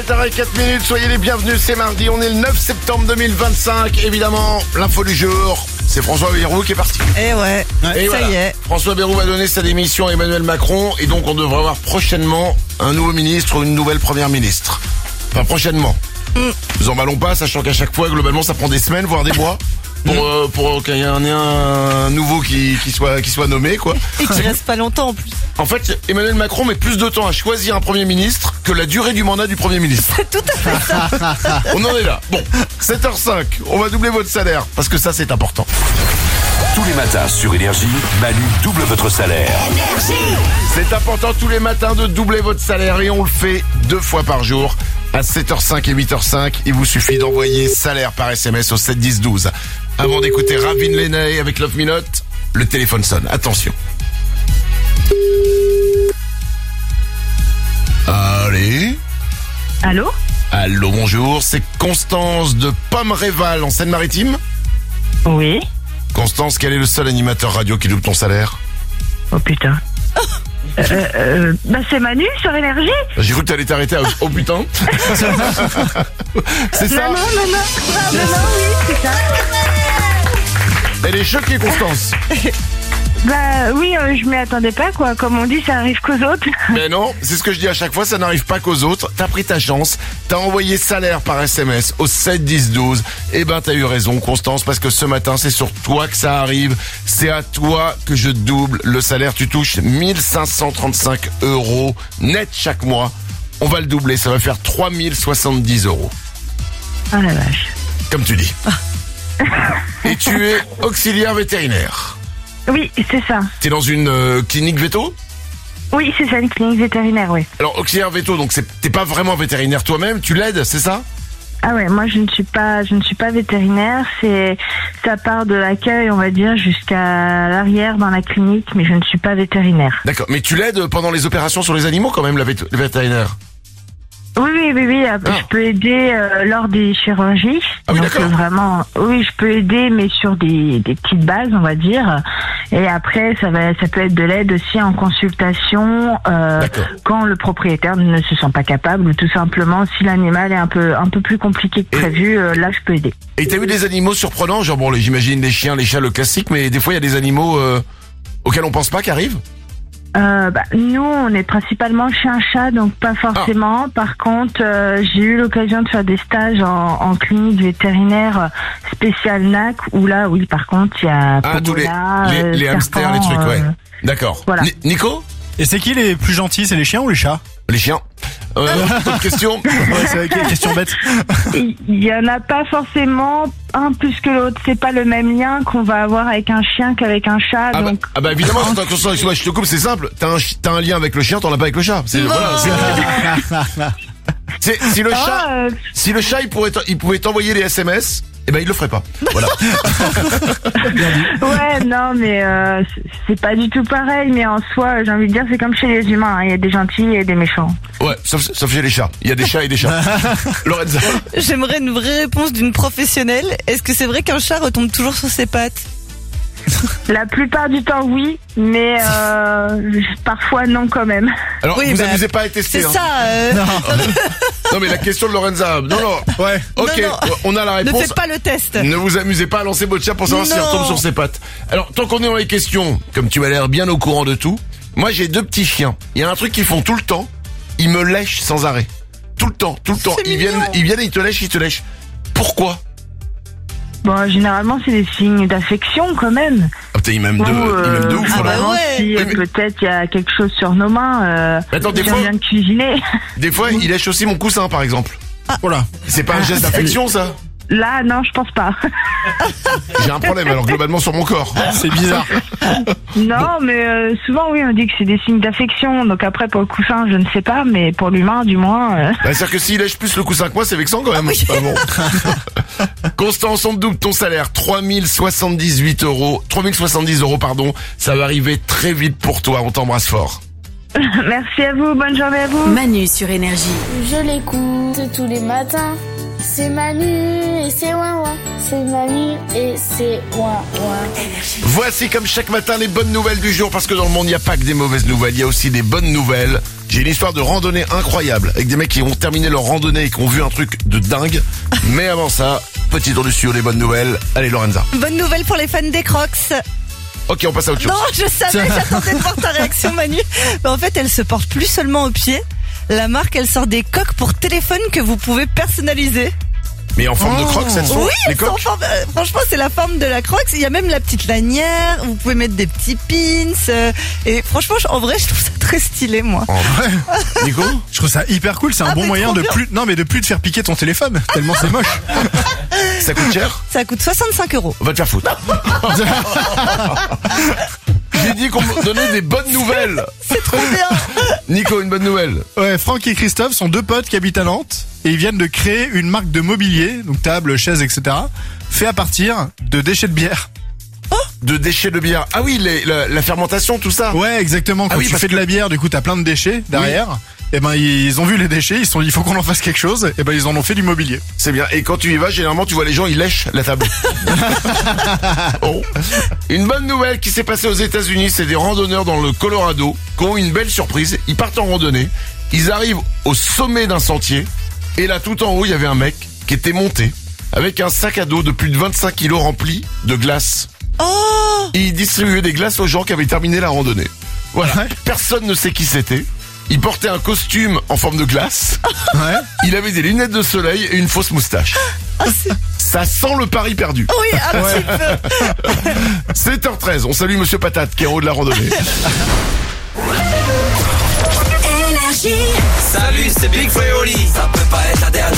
7h04, soyez les bienvenus, c'est mardi, on est le 9 septembre 2025. Évidemment, l'info du jour, c'est François Bayrou qui est parti. Et ouais, Et ça voilà. y est. François Bayrou va donner sa démission à Emmanuel Macron et donc on devrait avoir prochainement un nouveau ministre ou une nouvelle première ministre. Enfin, prochainement. Nous emballons pas, sachant qu'à chaque fois, globalement, ça prend des semaines, voire des mois. Pour qu'il y ait un nouveau qui soit nommé, quoi. Et qui reste pas longtemps en plus. En fait, Emmanuel Macron met plus de temps à choisir un premier ministre que la durée du mandat du premier ministre. C'est tout à fait ça. On en est là. Bon, 7h05, on va doubler votre salaire, parce que ça, c'est important. Tous les matins sur Énergie, Manu double votre salaire. C'est important tous les matins de doubler votre salaire et on le fait 2 fois par jour. À 7h05 et 8h05, il vous suffit d'envoyer salaire par SMS au 7 10 12. Avant d'écouter Ravin Lenay avec Love Me Not, le téléphone sonne. Attention. Allez. Allô? Allô, bonjour. C'est Constance de Pommeréval en Seine-Maritime. Oui. Constance, quel est le seul animateur radio qui double ton salaire? Oh putain. C'est Manu sur Énergie. J'ai cru que t'allais t'arrêter à oh putain. C'est ça? Non, oui, c'est ça. Elle est choquée, Constance. Oui, je m'y attendais pas, quoi. Comme on dit, ça arrive qu'aux autres. Mais non, c'est ce que je dis à chaque fois, ça n'arrive pas qu'aux autres. T'as pris ta chance, t'as envoyé salaire par SMS au 7 10 12. Eh ben, t'as eu raison, Constance, parce que ce matin, c'est sur toi que ça arrive. C'est à toi que je double le salaire. Tu touches 1535 € net chaque mois. On va le doubler, ça va faire 3070 €. Oh la vache. Comme tu dis. Et tu es auxiliaire vétérinaire. Oui, c'est ça. T'es dans une clinique véto? Oui, c'est ça, une clinique vétérinaire, oui. Alors, auxiliaire véto, donc t'es pas vraiment vétérinaire toi-même, tu l'aides, c'est ça? Ah ouais, moi je ne suis pas vétérinaire, ça part de l'accueil, on va dire, jusqu'à l'arrière dans la clinique, mais je ne suis pas vétérinaire. D'accord, mais tu l'aides pendant les opérations sur les animaux quand même, le vétérinaire? Oui, je peux aider lors des chirurgies. Ah oui, donc d'accord. vraiment, oui, je peux aider, mais sur des petites bases, on va dire. Et après, ça peut être de l'aide aussi en consultation quand le propriétaire ne se sent pas capable ou tout simplement si l'animal est un peu plus compliqué que prévu. Là, je peux aider. Et t'as eu des animaux surprenants, genre bon, j'imagine les chiens, les chats, le classique, mais des fois il y a des animaux auxquels on pense pas qui arrivent? Nous, on est principalement chien-chat, donc pas forcément. Par contre, j'ai eu l'occasion de faire des stages en clinique vétérinaire spéciale NAC, où là, oui, par contre, il y a tous les hamsters, les trucs, ouais. D'accord. Voilà. Nico? Et c'est qui les plus gentils, c'est les chiens ou les chats? Les chiens. Autre question? Ouais, c'est une question bête. Il y en a pas forcément un plus que l'autre. C'est pas le même lien qu'on va avoir avec un chien qu'avec un chat. Donc... Évidemment, attention, je te coupe, c'est simple. T'as un lien avec le chien, t'en as pas avec le chat. Si le chat il pouvait t'envoyer les SMS, eh ben il le ferait pas. Voilà. Ouais, non, mais c'est pas du tout pareil. Mais en soi, j'ai envie de dire, c'est comme chez les humains. Il y a des gentils et des méchants. Ouais, sauf chez les chats. Il y a des chats et des chats. Lorenza. J'aimerais une vraie réponse d'une professionnelle. Est-ce que c'est vrai qu'un chat retombe toujours sur ses pattes? La plupart du temps, oui, mais parfois non quand même. Alors, Oui, vous amusez pas à tester. C'est hein. ça. Non, mais la question de Lorenza. Non. Ouais. Ok, Non. on a la Ne réponse. faites pas le test. Ne vous amusez pas à lancer votre chat pour savoir s'il Non. retombe sur ses pattes. Alors, tant qu'on est dans les questions, comme tu m'as l'air bien au courant de tout, moi j'ai 2 petits chiens. Il y a un truc qu'ils font tout le temps, ils me lèchent sans arrêt. Tout le temps. C'est Ils mignon. viennent et ils te lèchent. Pourquoi? Bon, généralement, c'est des signes d'affection quand même. Ah putain, ils m'aiment de ouf. Ah alors. bah Vraiment, ouais. si Oui, mais- peut-être il y a quelque chose sur nos mains. Attends, des si fois- on vient de cuisiner. Des fois, ils lèchent aussi mon coussin, par exemple. Voilà. C'est pas un geste d'affection, ça? Là, non, je pense pas. J'ai un problème, alors globalement sur mon corps. C'est bizarre. Non, mais souvent, oui, on dit que c'est des signes d'affection. Donc après, pour le coussin, je ne sais pas, mais pour l'humain, du moins. C'est-à-dire que s'il lèche plus le coussin que moi, c'est vexant quand même. Ah bon. Constance, on te double ton salaire, 3078 €. 3070 €, pardon. Ça va arriver très vite pour toi. On t'embrasse fort. Merci à vous, bonne journée à vous. Manu sur Énergie. Je l'écoute tous les matins. C'est Manu et c'est ouin ouin. C'est Manu et c'est ouin ouin. Voici comme chaque matin les bonnes nouvelles du jour, parce que dans le monde il n'y a pas que des mauvaises nouvelles, il y a aussi des bonnes nouvelles. J'ai une histoire de randonnée incroyable avec des mecs qui ont terminé leur randonnée et qui ont vu un truc de dingue. Mais avant ça, petit tour du studio, les bonnes nouvelles. Allez Lorenza. Bonne nouvelle pour les fans des Crocs. Ok, on passe à autre chose. Non, je savais, j'attendais de voir ta réaction Manu. Mais en fait, elle se porte plus seulement aux pieds. La marque, elle sort des coques pour téléphone que vous pouvez personnaliser. Mais en forme de crocs, cette fois. Oui, les elles sont en coques. forme, franchement, c'est la forme de la Crocs. Il y a même la petite lanière. Vous pouvez mettre des petits pins. Et franchement, en vrai, je trouve ça très stylé, moi. En vrai. Nico? Je trouve ça hyper cool, c'est un bon mais moyen trop de bien. plus te faire piquer ton téléphone, tellement c'est moche. Ça coûte cher? Ça coûte 65 €. Va te faire foutre. J'ai dit qu'on me donnait des bonnes nouvelles. C'est trop bien. Nico, une bonne nouvelle. Ouais, Franck et Christophe sont 2 potes qui habitent à Nantes et ils viennent de créer une marque de mobilier, donc table, chaises, etc., fait à partir de déchets de bière. De déchets de bière. Ah oui, la fermentation, tout ça. Ouais, exactement. Quand Ah oui, tu parce fais de la bière, du coup, t'as plein de déchets derrière. Et ben, ils ont vu les déchets, ils se sont dit, il faut qu'on en fasse quelque chose. Et ben, ils en ont fait du mobilier. C'est bien. Et quand tu y vas, généralement, tu vois les gens, ils lèchent la table. Bon. Une bonne nouvelle qui s'est passée aux États-Unis, c'est des randonneurs dans le Colorado qui ont eu une belle surprise. Ils partent en randonnée. Ils arrivent au sommet d'un sentier. Et là, tout en haut, il y avait un mec qui était monté avec un sac à dos de plus de 25 kilos rempli de glace. Oh, Et il distribuait des glaces aux gens qui avaient terminé la randonnée. Voilà. Ouais. Personne ne sait qui c'était. Il portait un costume en forme de glace. Ouais. Il avait des lunettes de soleil et une fausse moustache. Ça sent le pari perdu. oui, un petit peu. 7h13, on salue Monsieur Patate qui est en haut de la randonnée. Salut, c'est Big Flo et Oli. Ça peut pas être la dernière.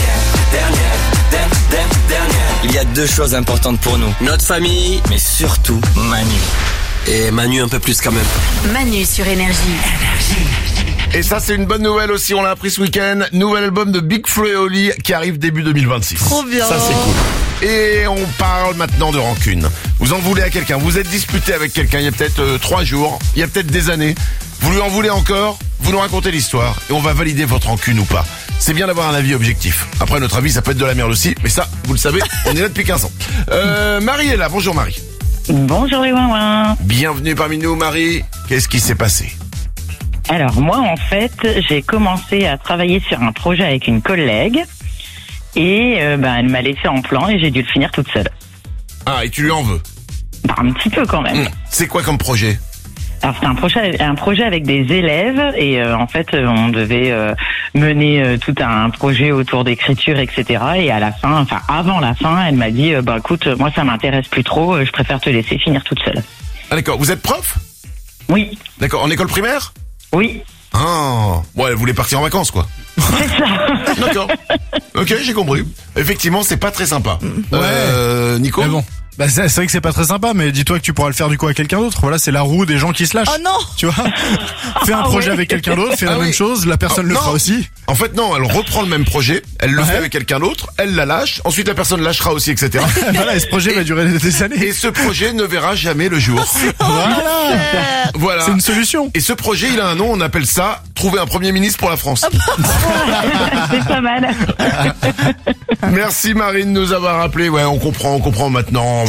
Il y a 2 choses importantes pour nous. Notre famille, mais surtout Manu. Et Manu un peu plus quand même. Manu sur Énergie. Et ça, c'est une bonne nouvelle aussi, on l'a appris ce week-end. Nouvel album de Big Flo et Oli qui arrive début 2026. Trop bien. Ça, c'est cool. Et on parle maintenant de rancune. Vous en voulez à quelqu'un, vous êtes disputé avec quelqu'un il y a peut-être 3 jours, il y a peut-être des années. Vous lui en voulez encore, vous nous racontez l'histoire et on va valider votre rancune ou pas. C'est bien d'avoir un avis objectif. Après, notre avis, ça peut être de la merde aussi, mais ça, vous le savez, on est là depuis 15 ans. Marie est là, bonjour Marie. Bonjour les ouin. Bienvenue parmi nous Marie. Qu'est-ce qui s'est passé? Alors moi en fait j'ai commencé à travailler sur un projet avec une collègue et elle m'a laissé en plan et j'ai dû le finir toute seule. Ah, et tu lui en veux? Un petit peu quand même. C'est quoi comme projet? Alors c'était un projet avec des élèves et en fait on devait mener tout un projet autour d'écriture, etc. Et à la fin, enfin avant la fin, elle m'a dit écoute, moi ça m'intéresse plus trop, je préfère te laisser finir toute seule. Ah d'accord, vous êtes prof? Oui. D'accord, en école primaire? Oui. Ah, ouais, elle voulait partir en vacances quoi. C'est ça. D'accord. Ok, j'ai compris. Effectivement, c'est pas très sympa. Nico? Mais bon. Bah c'est vrai que c'est pas très sympa, mais dis-toi que tu pourras le faire du coup à quelqu'un d'autre. Voilà, c'est la roue des gens qui se lâchent. Oh non. Tu vois, fais un projet avec quelqu'un d'autre, fais la même chose, la personne le non. fera aussi. En fait, non, elle reprend le même projet, elle le fait avec quelqu'un d'autre, elle la lâche, ensuite la personne lâchera aussi, etc. Voilà, et ce projet va durer des années. Et ce projet ne verra jamais le jour. Voilà. C'est une solution. Et ce projet, il a un nom, on appelle ça trouver un premier ministre pour la France. C'est pas mal. Merci Marine de nous avoir appelé. Ouais, on comprend maintenant,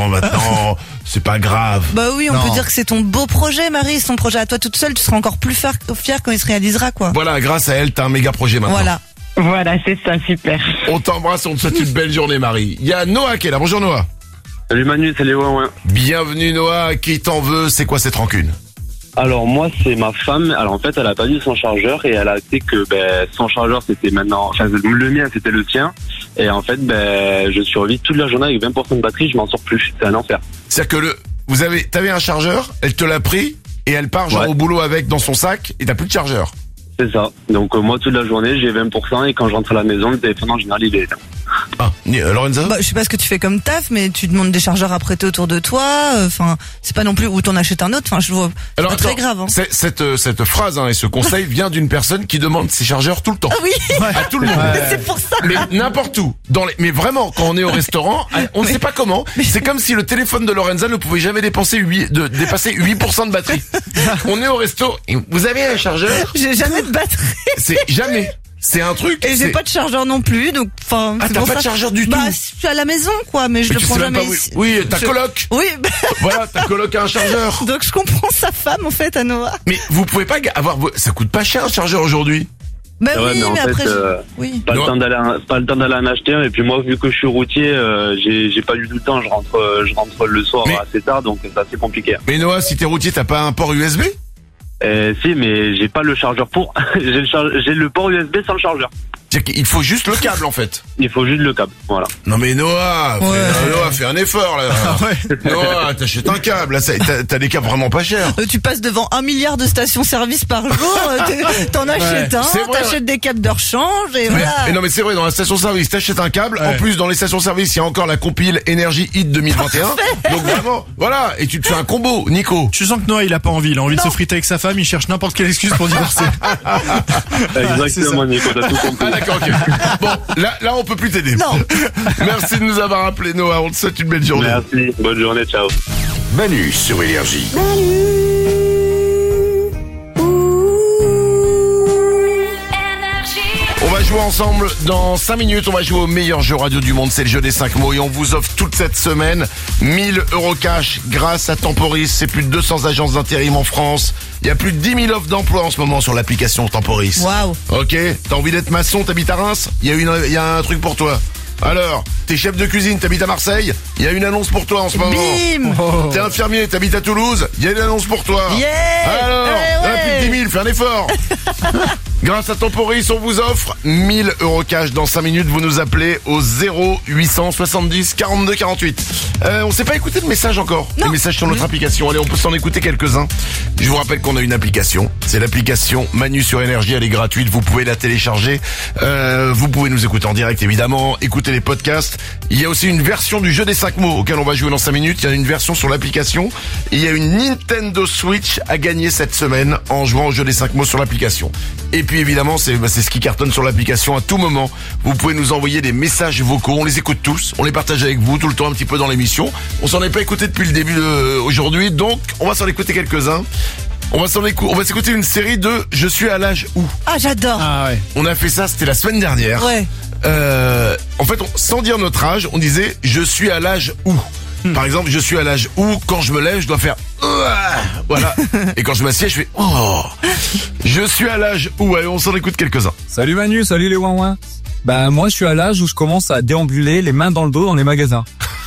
c'est pas grave. Bah oui, on Non. peut dire que c'est ton beau projet, Marie. C'est ton projet à toi toute seule. Tu seras encore plus fière quand il se réalisera, quoi. Voilà, grâce à elle, t'as un méga projet maintenant. Voilà. Voilà, c'est ça, super. On t'embrasse, on te souhaite une belle journée Marie. Il y a Noah qui est là. Bonjour Noah. Salut Manu, salut ouais. Bienvenue Noah, qui t'en veut? C'est quoi cette rancune? Alors moi c'est ma femme, alors en fait elle a pas eu son chargeur et elle a dit que son chargeur c'était maintenant, enfin le mien c'était le sien et en fait je survis toute la journée avec 20% de batterie, je m'en sors plus, c'est un enfer. C'est-à-dire que t'avais un chargeur, elle te l'a pris et elle part genre au boulot avec dans son sac et t'as plus de chargeur. C'est ça, donc moi toute la journée j'ai 20% et quand je rentre à la maison le téléphone en général il est éteint. Ah, Lorenza? Bah, je sais pas ce que tu fais comme taf, mais tu demandes des chargeurs à prêter autour de toi. Enfin, c'est pas non plus où t'en achètes un autre. Enfin, je vois. C'est pas très grave. Hein. Cette phrase et ce conseil vient d'une personne qui demande ses chargeurs tout le temps. Ah oui. À tout le monde. C'est pour ça. Mais n'importe où. Mais vraiment, quand on est au restaurant, on ne sait pas comment. C'est comme si le téléphone de Lorenza ne pouvait jamais dépasser 8% de batterie. On est au resto. Et vous avez un chargeur? J'ai jamais de batterie. C'est jamais. C'est un truc. Et j'ai pas de chargeur non plus, donc enfin. Ah, t'as pas de chargeur du tout. Bah, je suis à la maison, quoi, mais je le prends jamais ici. Oui, ta coloc. Oui. Voilà, ta coloc a un chargeur. Donc je comprends sa femme, en fait, à Noah. Mais vous pouvez pas avoir, ça coûte pas cher un chargeur aujourd'hui. Bah Ouais, oui, mais en après, fait, oui. pas le temps d'aller en acheter un. Et puis moi, vu que je suis routier, j'ai pas du tout le temps. Je rentre le soir assez tard, donc c'est assez compliqué. Mais Noah, si t'es routier, t'as pas un port USB? Si, mais j'ai pas le chargeur pour. J'ai le port USB sans le chargeur. C'est-à-dire qu'il faut juste le câble en fait. Il faut juste le câble, voilà. Non mais Noah, fais un effort là. Noah, t'achètes un câble, là, t'as des câbles vraiment pas chers. Tu passes devant 1 milliard de stations-service par jour, t'en achètes un, t'achètes des câbles de rechange et voilà. Mais non mais c'est vrai, dans la station-service, t'achètes un câble. En plus, dans les stations-service, il y a encore la compile Énergie Hit 2021. Donc vraiment, voilà, et tu te fais un combo, Nico. Tu sens que Noah il a pas envie, il a envie de se friter avec sa femme, il cherche n'importe quelle excuse pour divorcer. Exactement, Nico, t'as tout compris. D'accord, ok. Bon, là on peut plus t'aider. Non. Merci de nous avoir appelé Noah, on te souhaite une belle journée. Merci, bonne journée, ciao. Manu sur Énergie. On va jouer ensemble dans 5 minutes, on va jouer au meilleur jeu radio du monde, c'est le jeu des 5 mots et on vous offre toute cette semaine 1000 € cash grâce à Temporis, c'est plus de 200 agences d'intérim en France, il y a plus de 10 000 offres d'emploi en ce moment sur l'application Temporis. Waouh. Ok, t'as envie d'être maçon, t'habites à Reims, il y a un truc pour toi. Alors, t'es chef de cuisine, t'habites à Marseille, il y a une annonce pour toi en ce moment. Bim. T'es infirmier, t'habites à Toulouse, il y a une annonce pour toi. Yeah. Alors, il y en a plus de 10 000, fais un effort. Grâce à Temporis, on vous offre 1000 € cash dans 5 minutes. Vous nous appelez au 0870 42 48. On s'est pas écouté de messages encore. Non. Les messages sur notre application. Allez, on peut s'en écouter quelques-uns. Je vous rappelle qu'on a une application. C'est l'application Manu sur Énergie. Elle est gratuite. Vous pouvez la télécharger. Vous pouvez nous écouter en direct, évidemment. Écouter les podcasts. Il y a aussi une version du jeu des 5 mots auquel on va jouer dans 5 minutes. Il y a une version sur l'application. Il y a une Nintendo Switch à gagner cette semaine en jouant au jeu des 5 mots sur l'application. Et puis évidemment, c'est ce qui cartonne sur l'application à tout moment. Vous pouvez nous envoyer des messages vocaux, on les écoute tous, on les partage avec vous tout le temps un petit peu dans l'émission. On s'en est pas écouté depuis le début aujourd'hui, donc on va s'en écouter quelques-uns. On va s'écouter une série de Je suis à l'âge où. Ah, j'adore. Ah ouais. On a fait ça, c'était la semaine dernière. Ouais. En fait, sans dire notre âge, on disait je suis à l'âge où. Par exemple, je suis à l'âge où, quand je me lève, je dois faire voilà. Et quand je m'assieds, je fais oh. Je suis à l'âge où. Allez, on s'en écoute quelques-uns. Salut Manu, salut les ouin-ouin. Bah moi, je suis à l'âge où je commence à déambuler les mains dans le dos dans les magasins.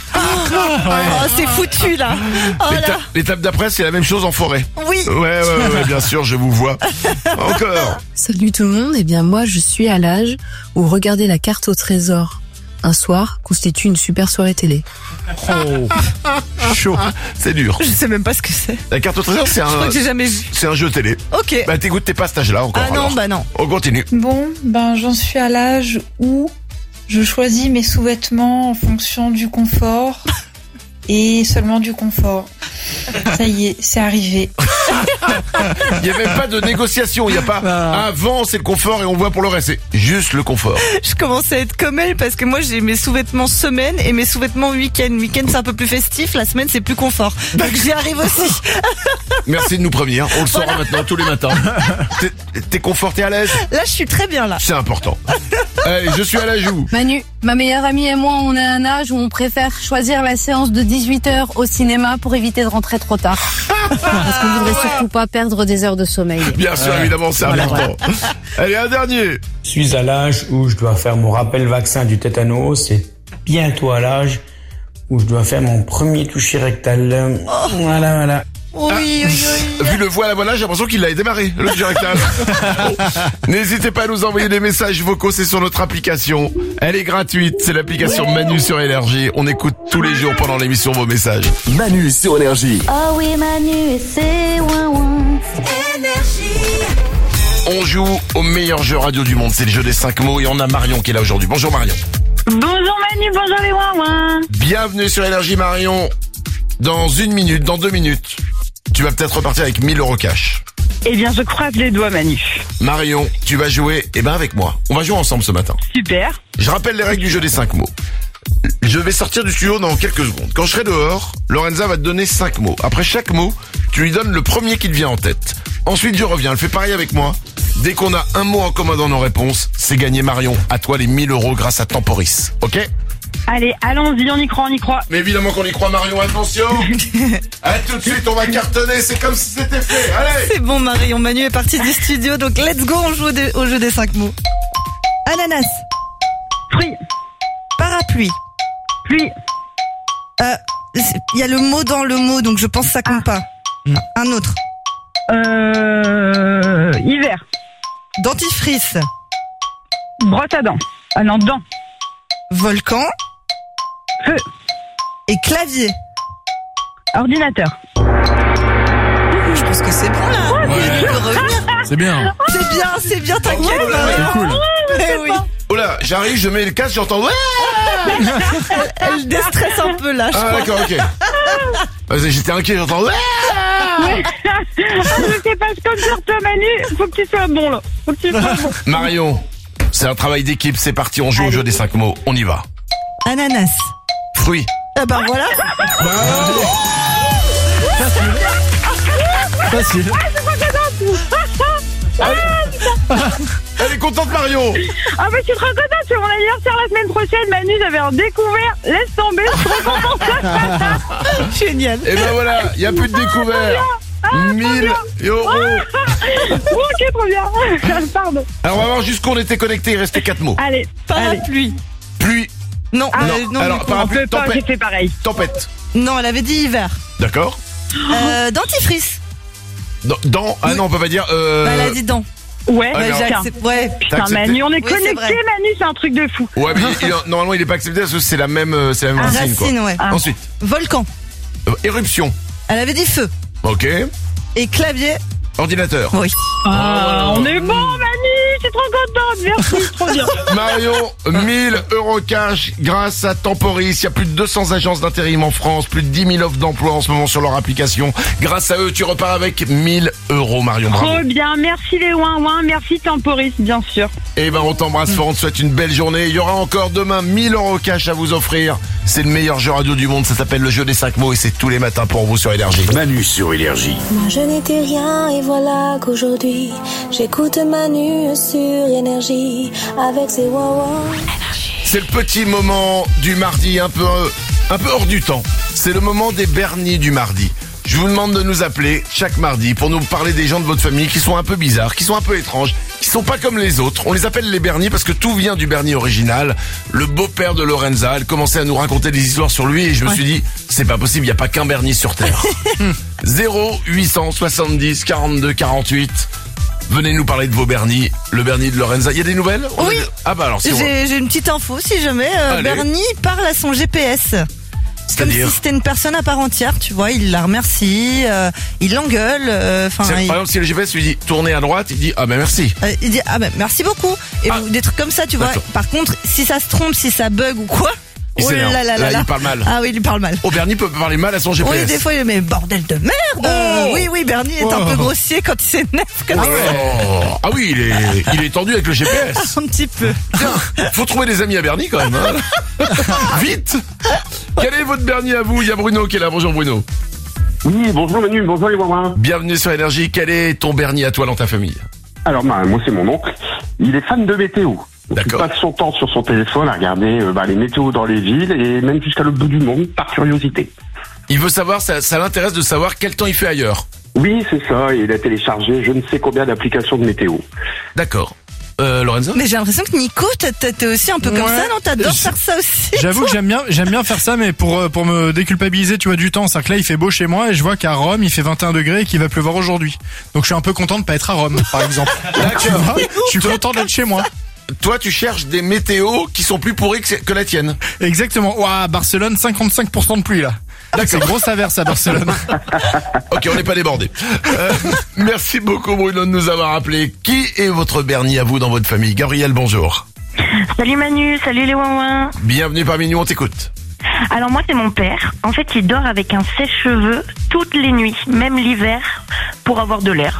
Oh, c'est foutu là. Oh là. L'étape d'après, c'est la même chose en forêt. Oui. Ouais, bien sûr, je vous vois. Encore. Salut tout le monde, eh bien moi je suis à l'âge où regarder la carte au trésor un soir constitue une super soirée télé. Oh, chaud. C'est dur. Je sais même pas ce que c'est. La carte au trésor, Je crois que j'ai jamais vu. c'est un jeu télé. Ok. Bah t'écoutes, t'es pas à cet âge-là encore. Ah non, alors. bah non. On continue. Bon, j'en suis à l'âge où je choisis mes sous-vêtements en fonction du confort et seulement du confort. Ça y est, c'est arrivé. Il y a même pas de négociation, il y a pas avant c'est le confort et on voit pour le reste, c'est juste le confort. Je commence à être comme elle parce que moi j'ai mes sous-vêtements semaine et mes sous-vêtements week-end. Week-end c'est un peu plus festif, la semaine c'est plus confort. Donc j'y arrive aussi. Merci de nous prévenir, on le saura maintenant tous les matins. T'es conforté à l'aise? Là je suis très bien là. C'est important. Allez, je suis à la joue. Manu, ma meilleure amie et moi, on est à un âge où on préfère choisir la séance de 18h au cinéma pour éviter de rentrer trop tard. Parce qu'on voudrait surtout pas perdre des heures de sommeil. Bien sûr, évidemment, c'est important. Allez, un dernier. Je suis à l'âge où je dois faire mon rappel vaccin du tétanos. C'est bientôt à l'âge où je dois faire mon premier toucher rectal. Voilà. Oui. Vu le voilà, j'ai l'impression qu'il l'a démarré, le toucher rectal. N'hésitez pas à nous envoyer des messages vocaux, c'est sur notre application. Elle est gratuite, c'est l'application Manu sur Énergie. On écoute tous les jours pendant l'émission vos messages. Manu sur Énergie. Oh oui, Manu et c'est ouin-ouin. On joue au meilleur jeu radio du monde, c'est le jeu des 5 mots et on a Marion qui est là aujourd'hui. Bonjour Marion. Bonjour Manu, bonjour les ouin-ouin. Bienvenue sur Énergie Marion. Dans 2 minutes, tu vas peut-être repartir avec 1000 € cash. Eh bien, je croise les doigts, Manu. Marion, tu vas jouer, avec moi. On va jouer ensemble ce matin. Super. Je rappelle les règles du jeu des 5 mots. Je vais sortir du studio dans quelques secondes. Quand je serai dehors, Lorenza va te donner 5 mots. Après chaque mot, tu lui donnes le premier qui te vient en tête. Ensuite, je reviens. Elle fait pareil avec moi. Dès qu'on a un mot en commun dans nos réponses, c'est gagné Marion. À toi les 1000 € grâce à Temporis. Ok? Allez, allons-y, on y croit, on y croit. Mais évidemment qu'on y croit Marion, attention. À tout de suite, on va cartonner, c'est comme si c'était fait. Allez. C'est bon Marion, Manu est parti du studio, donc let's go, on joue au jeu des 5 mots. Ananas. Fruit. Parapluie. Pluie. Il y a le mot dans le mot, donc je pense que ça compte pas. Un autre. Hiver. Dentifrice. Brosse à dents. Ah non, dents. Volcan. Feu. Et clavier. Ordinateur. Je pense que c'est bon là. Ouais. C'est bien. C'est bien, t'inquiète. C'est cool. Eh oui. Oh là, j'arrive, je mets le casque, j'entends ouais. Elle déstresse un peu là, je crois. D'accord, ok. J'étais inquiet, j'entends ouais. Je sais pas ce qu'on sur toi Manu, faut que tu sois bon là. Faut que tu sois bon. Marion, c'est un travail d'équipe, c'est parti, on joue au jeu des 5 mots, on y va. Ananas. Fruit. Ah bah voilà. Facile. Elle est contente Marion. Ah bah je suis trop contente, c'est mon anniversaire la semaine prochaine Manu, j'avais redécouvert, laisse tomber, je suis trop contente. Génial. Et ben voilà, il n'y a plus de découvert. 1000 €. Ok, trop bien. Pardon. Alors on va voir jusqu'où on était connectés, il restait 4 mots. Allez, Parapluie. Pluie. Non, non. Alors parapluie, j'ai tempête. fait pareil. Tempête. Non, elle avait dit hiver. D'accord. Dentifrice. Dans. Ah non, on peut pas dire. Elle a dit dents. Ouais, Ah, j'accepte. Ouais. Putain Manu, on est connectés Manu, c'est un truc de fou. Ouais, mais normalement il est pas accepté parce que c'est la même racine quoi. Racine, ouais. Ensuite. Volcan. Éruption. Elle avait dit feu. Ok. Et clavier. Ordinateur. Oui. On est bon Manu, je suis trop contente, merci, trop bien. Marion, 1000 € cash grâce à Temporis. Il y a plus de 200 agences d'intérim en France, plus de 10 000 offres d'emploi en ce moment sur leur application. Grâce à eux, tu repars avec 1000 € Marion. Bravo. Trop bien, merci les ouin-ouin, merci Temporis, bien sûr. Et ben on t'embrasse fort, on te souhaite une belle journée. Il y aura encore demain 1000 € cash à vous offrir. C'est le meilleur jeu radio du monde, ça s'appelle le jeu des 5 mots et c'est tous les matins pour vous sur Énergie. Manu sur Énergie. Moi je n'étais rien et voilà qu'aujourd'hui j'écoute Manu sur Énergie avec ses wawa. C'est le petit moment du mardi un peu hors du temps. C'est le moment des bernis du mardi. Je vous demande de nous appeler chaque mardi pour nous parler des gens de votre famille qui sont un peu bizarres, qui sont un peu étranges, qui sont pas comme les autres. On les appelle les bernis parce que tout vient du bernis original. Le beau-père de Lorenza, elle commençait à nous raconter des histoires sur lui et je me suis dit, c'est pas possible, il y a pas qu'un bernis sur Terre. 0870 42 48. Venez nous parler de vos bernis, le bernis de Lorenza. Il y a des nouvelles? Oui. Ah bah alors si J'ai une petite info si jamais. Bernie parle à son GPS. Comme si c'était une personne à part entière, tu vois, il la remercie, il l'engueule, Par exemple, si le GPS lui dit tournez à droite, il dit ah ben merci. Il dit ah ben merci beaucoup. Et des trucs comme ça, tu vois. Par contre, si ça se trompe, si ça bug ou quoi, il s'énerve. Là, il parle mal. Ah oui, il parle mal. Oh, Bernie peut parler mal à son GPS. Oui, des fois, mais bordel de merde. Oui, Bernie est un peu grossier quand il s'énerve comme ça. Ah oui, il est tendu avec le GPS. Un petit peu. Tiens, faut trouver des amis à Bernie quand même. Hein. Vite. Quel est votre Bernie à vous? Il y a Bruno qui est là. Bonjour Bruno. Oui, bonjour Manu, bonjour les Wawins. Bienvenue sur Énergie. Quel est ton Bernie à toi dans ta famille? Alors, moi c'est mon oncle. Il est fan de météo. D'accord. Il passe son temps sur son téléphone à regarder les météos dans les villes et même jusqu'à l'autre bout du monde par curiosité. Il veut savoir, ça l'intéresse de savoir quel temps il fait ailleurs. Oui, c'est ça. Il a téléchargé je ne sais combien d'applications de météo. D'accord. Lorenzo? Mais j'ai l'impression que Nico, t'es aussi un peu comme ça, non? T'adores faire ça aussi. J'avoue que j'aime bien faire ça, mais pour me déculpabiliser, tu vois, du temps. C'est-à-dire que là, il fait beau chez moi et je vois qu'à Rome, il fait 21 degrés et qu'il va pleuvoir aujourd'hui. Donc je suis un peu content de pas être à Rome, par exemple. D'accord. Je suis content d'être chez moi. Toi, tu cherches des météos qui sont plus pourries que la tienne. Exactement. Ouah, Barcelone, 55% de pluie, là. C'est grosse averse à Barcelone. Ok, on n'est pas débordé. Merci beaucoup Bruno de nous avoir appelé. Qui est votre Bernie à vous dans votre famille? Gabriel, bonjour. Salut Manu, salut les ouin-ouin. Bienvenue parmi nous, on t'écoute. Alors moi c'est mon père. En fait il dort avec un sèche-cheveux toutes les nuits, même l'hiver, pour avoir de l'air.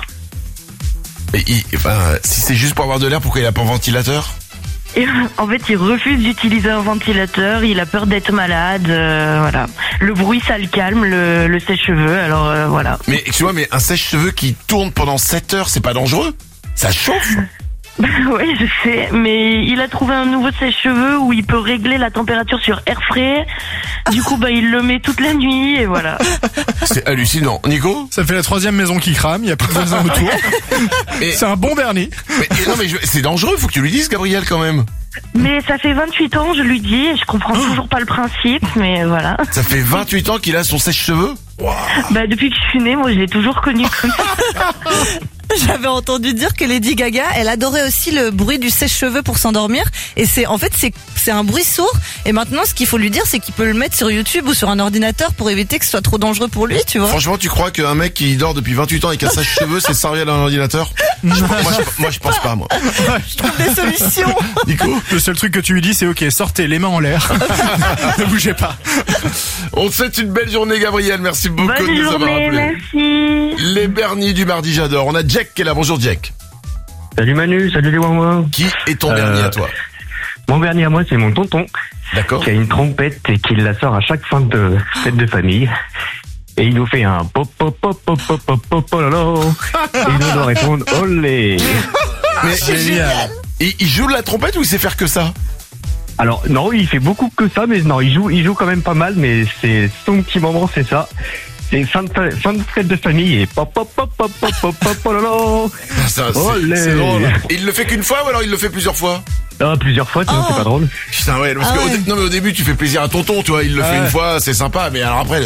Et si c'est juste pour avoir de l'air, pourquoi il a pas un ventilateur? Et en fait, il refuse d'utiliser un ventilateur, il a peur d'être malade, voilà. Le bruit, ça le calme, le sèche-cheveux, alors voilà. Mais excuse-moi, mais un sèche-cheveux qui tourne pendant 7 heures, c'est pas dangereux? Ça chauffe. Bah ouais, je sais, mais il a trouvé un nouveau sèche-cheveux où il peut régler la température sur air frais. Du coup, bah il le met toute la nuit et voilà. C'est hallucinant. Nico ? Ça fait la 3e maison qui crame, il y a plus de voisins autour. C'est un bon Bernie. Mais c'est dangereux, faut que tu lui dises, Gabriel, quand même. Mais ça fait 28 ans, je lui dis, et je comprends toujours pas le principe, mais voilà. Ça fait 28 ans qu'il a son sèche-cheveux ? Bah depuis que je suis née, moi je l'ai toujours connu comme ça. J'avais entendu dire que Lady Gaga, elle adorait aussi le bruit du sèche-cheveux pour s'endormir. Et c'est un bruit sourd. Et maintenant, ce qu'il faut lui dire, c'est qu'il peut le mettre sur YouTube ou sur un ordinateur pour éviter que ce soit trop dangereux pour lui, tu vois. Franchement, tu crois qu'un mec qui dort depuis 28 ans avec un sèche-cheveux, c'est servir à un ordinateur ? Moi, je pense pas, moi. Je trouve des solutions. Nico ? Le seul truc que tu lui dis, c'est ok, sortez les mains en l'air. Ne bougez pas. On te souhaite une belle journée, Gabriel. Merci beaucoup de nous avoir appelés. Merci. Les Bernies du mardi, j'adore. On a Jack qui est là. Bonjour, Jack. Salut Manu, salut les Wouah. Qui est ton Bernie à toi ? Mon Bernie à moi, c'est mon tonton. D'accord. Qui a une trompette et qui la sort à chaque fin de fête de famille. Et il nous fait un pop pop pop pop pop pop pop pop lolo. Et il nous doit répondre olé. Mais génial. Il joue de la trompette ou il sait faire que ça ? Alors non, il fait beaucoup que ça, mais non, il joue quand même pas mal, mais c'est son petit moment, c'est ça. C'est fin de fête de famille et pop pop pop pop pop pop pop lolo. C'est drôle. Il le fait qu'une fois ou alors il le fait plusieurs fois ? Plusieurs fois, sinon c'est pas drôle. Putain ouais, parce que non mais au début tu fais plaisir à tonton, tu vois, il le fait une fois, c'est sympa, mais alors après.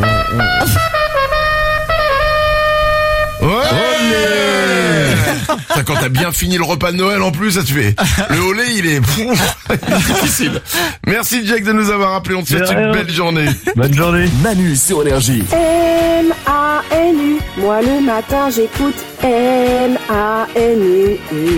Quand t'as bien fini le repas de Noël en plus, ça tu fais. Le olé, il est difficile. Merci Jack de nous avoir appelé. On te souhaite une belle journée. Bonne journée. Manu sur Énergie. M-A-N-U. Moi le matin j'écoute M-A-N-U.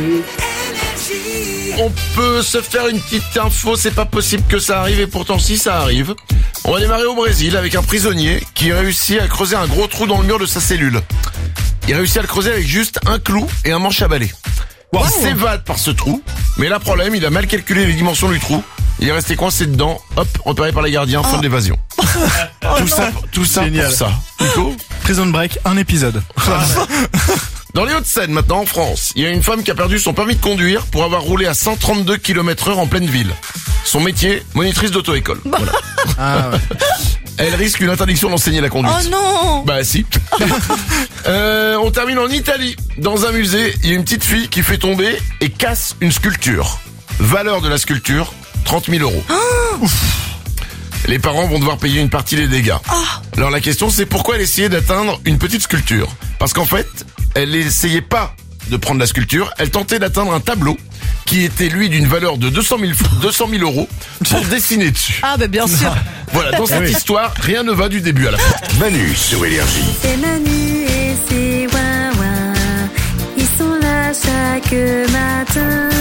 On peut se faire une petite info, c'est pas possible que ça arrive et pourtant si ça arrive. On va démarrer au Brésil avec un prisonnier qui réussit à creuser un gros trou dans le mur de sa cellule. Il réussit à le creuser avec juste un clou et un manche à balai. Il s'évade par ce trou, mais là problème, il a mal calculé les dimensions du trou. Il est resté coincé dedans, hop, repéré par les gardiens, fin de l'évasion. Tout ça Génial. pour ça. Nico ? Prison Break, un épisode. Dans les Hauts-de-Seine, maintenant en France, il y a une femme qui a perdu son permis de conduire pour avoir roulé à 132 km/h en pleine ville. Son métier, monitrice d'auto-école. Voilà. Elle risque une interdiction d'enseigner la conduite. Oh non. Bah si. On termine en Italie. Dans un musée, il y a une petite fille qui fait tomber et casse une sculpture. Valeur de la sculpture, 30 000 €. Les parents vont devoir payer une partie des dégâts. Alors la question c'est pourquoi elle essayait d'atteindre une petite sculpture ? Parce qu'en fait, elle n'essayait pas de prendre la sculpture, elle tentait d'atteindre un tableau qui était lui d'une valeur de 200 000 € pour dessiner dessus. Ah bah bien sûr. Voilà, dans cette histoire, rien ne va du début à la fin. Manu sur Énergie. C'est Manu et c'est Wouah. Ils sont là chaque matin.